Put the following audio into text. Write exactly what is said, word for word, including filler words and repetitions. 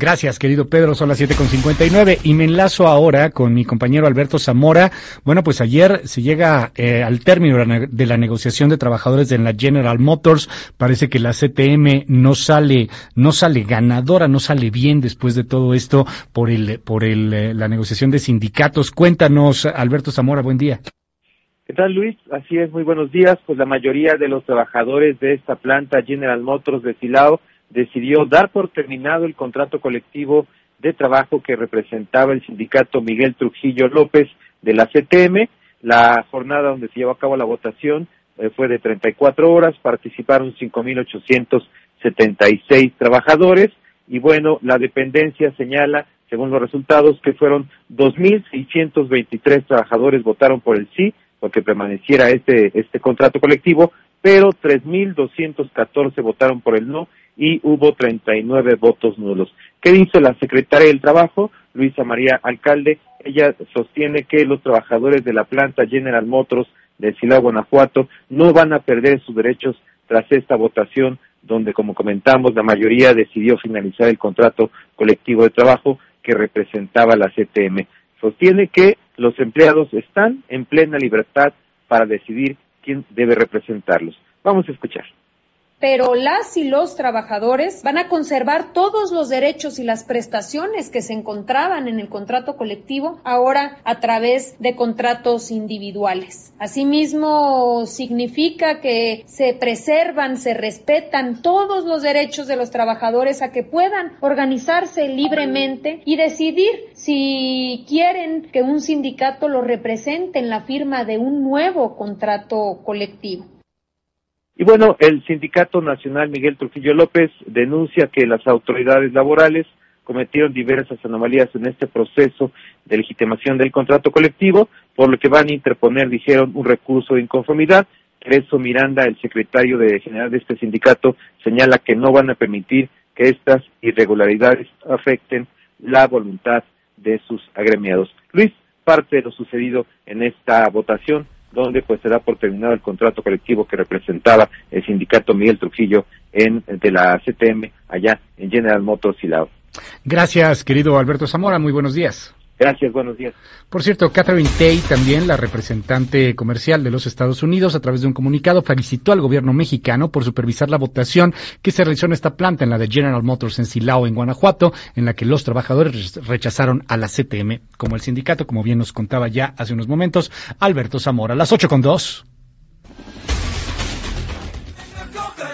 Gracias, querido Pedro, son las siete con cincuenta y nueve y me enlazo ahora con mi compañero Alberto Zamora. Bueno, pues ayer se llega eh, al término de la, de la negociación de trabajadores de la General Motors. Parece que la C T M no sale, no sale ganadora, no sale bien después de todo esto por el, por el, eh, la negociación de sindicatos. Cuéntanos, Alberto Zamora, buen día. ¿Qué tal, Luis? Así es, muy buenos días. Pues la mayoría de los trabajadores de esta planta General Motors de Silao decidió dar por terminado el contrato colectivo de trabajo que representaba el sindicato Miguel Trujillo López de la C T M. La jornada donde se llevó a cabo la votación eh, fue de treinta y cuatro horas, participaron cinco mil ochocientos setenta y seis trabajadores y bueno, la dependencia señala, según los resultados, que fueron dos mil seiscientos veintitrés trabajadores votaron por el sí, porque permaneciera este, este contrato colectivo, pero tres mil doscientos catorce votaron por el no y hubo treinta y nueve votos nulos. ¿Qué dice la secretaria del Trabajo, Luisa María Alcalde? Ella sostiene que los trabajadores de la planta General Motors de Silao, Guanajuato, no van a perder sus derechos tras esta votación, donde, como comentamos, la mayoría decidió finalizar el contrato colectivo de trabajo que representaba la C T M. Sostiene que los empleados están en plena libertad para decidir quién debe representarlos. Vamos a escuchar. Pero las y los trabajadores van a conservar todos los derechos y las prestaciones que se encontraban en el contrato colectivo, ahora a través de contratos individuales. Asimismo, significa que se preservan, se respetan todos los derechos de los trabajadores a que puedan organizarse libremente y decidir si quieren que un sindicato los represente en la firma de un nuevo contrato colectivo. Y bueno, el Sindicato Nacional Miguel Trujillo López denuncia que las autoridades laborales cometieron diversas anomalías en este proceso de legitimación del contrato colectivo, por lo que van a interponer, dijeron, un recurso de inconformidad. Tereso Miranda, el secretario de general de este sindicato, señala que no van a permitir que estas irregularidades afecten la voluntad de sus agremiados. Luis, parte de lo sucedido en esta votación, donde pues se da por terminado el contrato colectivo que representaba el sindicato Miguel Trujillo en de la C T M allá en General Motors Silao. Gracias, querido Alberto Zamora, muy buenos días. Gracias, buenos días. Por cierto, Catherine Tai, también la representante comercial de los Estados Unidos, a través de un comunicado, felicitó al gobierno mexicano por supervisar la votación que se realizó en esta planta, en la de General Motors en Silao, en Guanajuato, en la que los trabajadores rechazaron a la C T M como el sindicato, como bien nos contaba ya hace unos momentos Alberto Zamora. Las ocho con dos.